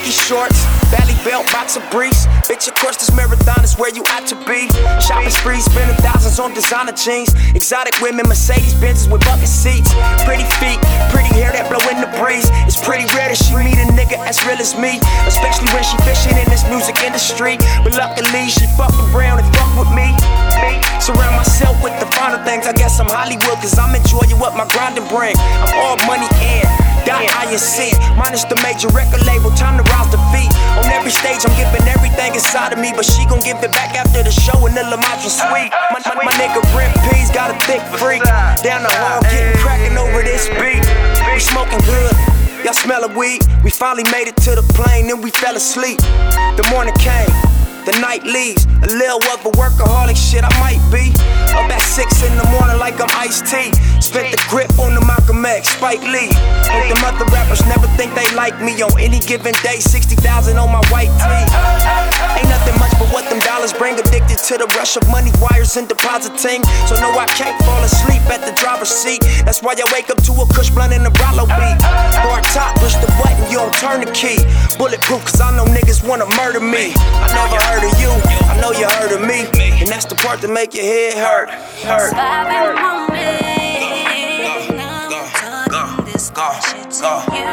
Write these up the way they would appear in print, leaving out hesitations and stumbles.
Dickie shorts, valley belt, boxer briefs. Bitch, of course this marathon is where you ought to be. Shopping sprees, spending thousands on designer jeans. Exotic women, Mercedes Benzes with bucket seats. Pretty feet, pretty hair that blow in the breeze. It's pretty rare that she meet a nigga as real as me, especially when she fishing in this music industry. But luckily she fucked around and fucked with me. Surround myself with the finer things. I guess I'm Hollywood cause I'm enjoying what my grinding bring. I'm all money in, dot I and sin. Minus the major record label, time to rouse the feet. On every stage I'm giving everything inside of me, but she gon' give it back after the show in the Lamatra suite. My nigga Brent P's got a thick freak. Down the hall getting crackin' over this beat. We smoking good, y'all smell of weed. We finally made it to the plane, then we fell asleep. The morning came, the night leaves. A little of a workaholic shit I might be. Up at 6 in the morning like I'm Ice-T. Spent the grip on the Malcolm X, Spike Lee. But them other rappers never think they like me. On any given day, 60,000 on my white tee. Ain't nothing much but what them dollars bring. Addicted to the rush of money, wires and depositing. So no, I can't fall asleep at the driver's seat. That's why I wake up to a Kush blunt and a Rollo beat. Hard top, push the button, you don't turn the key. Bulletproof cause I know niggas wanna murder me. I never heard of you, I know you heard of me. And that's the part that make your head hurt. It's 5 in the morning. I'm talking this shit to you.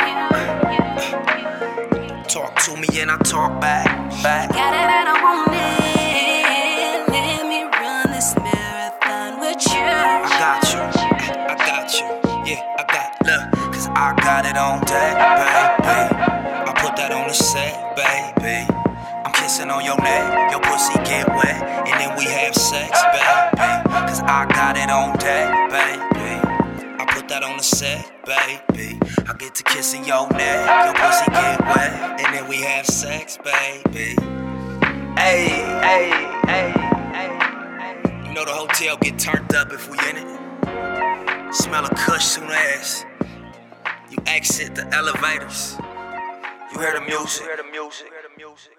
Talk to me and I talk back. Got it and I want it. Let me run this marathon with you. I got you, yeah, I got, look, cause I got it on deck, baby. I put that on the set, baby. I'm kissing on your neck, your pussy get wet, and then we have sex, baby. Cause I got it on deck, baby. I put that on the set, baby. I get to kissing your neck, your pussy get wet, and then we have sex, baby. Hey. You know the hotel get turned up if we in it. Smell a kush soon as you exit the elevators. You hear the music.